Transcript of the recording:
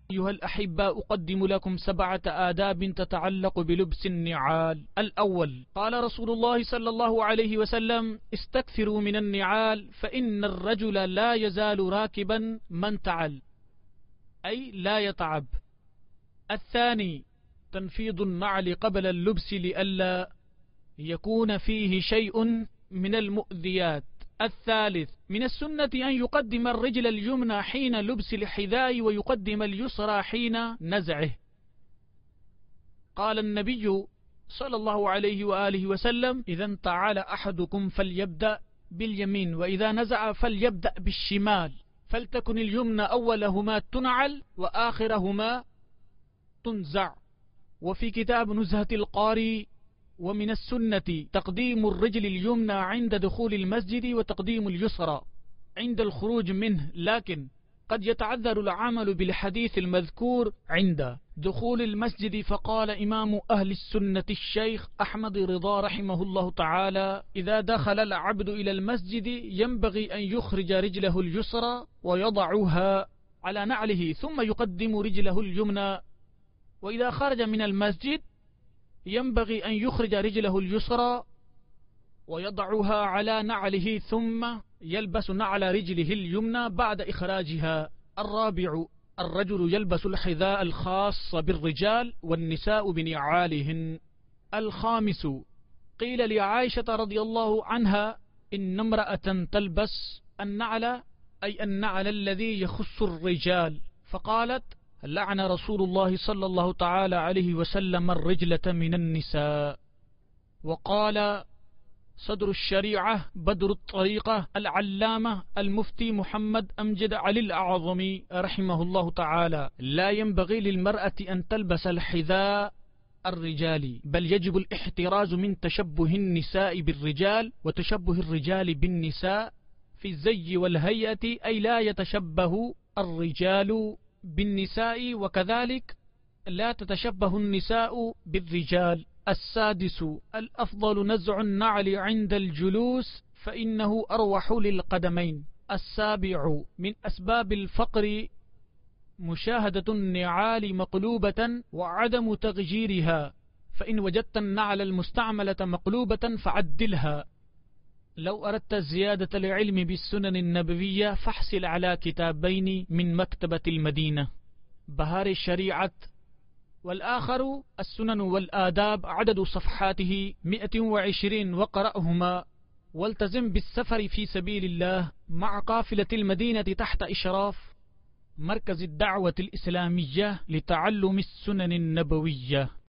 أيها الأحباء أقدم لكم 7 آداب تتعلق بلبس النعال. الأول، قال رسول الله صلى الله عليه وسلم: استكثروا من النعال فإن الرجل لا يزال راكبا ما انتعل، أي لا يتعب. الثاني، تنفيض النعل قبل اللبس لئلا يكون فيه شيء من المؤذيات. الثالث، من السنة أن يقدم الرجل اليمنى حين لبس الحذاء ويقدم اليسرى حين نزعه. قال النبي صلى الله عليه وآله وسلم: إذا انتعل أحدكم فليبدأ باليمين، وإذا نزع فليبدأ بالشمال، فلتكن اليمنى أولهما تنعل وآخرهما تنزع. وفي كتاب نزهة القاري: ومن السنة تقديم الرجل اليمنى عند دخول المسجد وتقديم اليسرى عند الخروج منه، لكن قد يتعذر العمل بالحديث المذكور عند دخول المسجد. فقال إمام أهل السنة الشيخ أحمد رضا رحمه الله تعالى: إذا دخل العبد إلى المسجد ينبغي أن يخرج رجله اليسرى ويضعها على نعله ثم يقدم رجله اليمنى، وإذا خرج من المسجد ينبغي أن يخرج رجله اليسرى ويضعها على نعله ثم يلبس نعل رجله اليمنى بعد إخراجها. الرابع، الرجل يلبس الحذاء الخاص بالرجال والنساء بنعالهن. الخامس، قيل لعائشة رضي الله عنها: إن امرأة تلبس النعل، أي النعل الذي يخص الرجال، فقالت: لعن رسول الله صلى الله تعالى عليه وسلم الرجلة من النساء. وقال صدر الشريعة بدر الطريقة العلامة المفتي محمد أمجد علي الأعظمي رحمه الله تعالى: لا ينبغي للمرأة أن تلبس الحذاء الرجالي، بل يجب الاحتراز من تشبه النساء بالرجال وتشبه الرجال بالنساء في الزي والهيئة، أي لا يتشبه الرجال بالنساء وكذلك لا تتشبه النساء بالرجال. السادس، الأفضل نزع النعل عند الجلوس فإنه أروح للقدمين. السابع، من أسباب الفقر مشاهدة النعال مقلوبة وعدم تغييرها، فإن وجدت النعل المستعملة مقلوبة فعدلها. لو أردت زيادة العلم بالسنن النبوية فاحصل على كتابين من مكتبة المدينة: بهار الشريعة، والآخر السنن والآداب، عدد صفحاته 120، وقرأهما. والتزم بالسفر في سبيل الله مع قافلة المدينة تحت إشراف مركز الدعوة الإسلامية لتعلم السنن النبوية.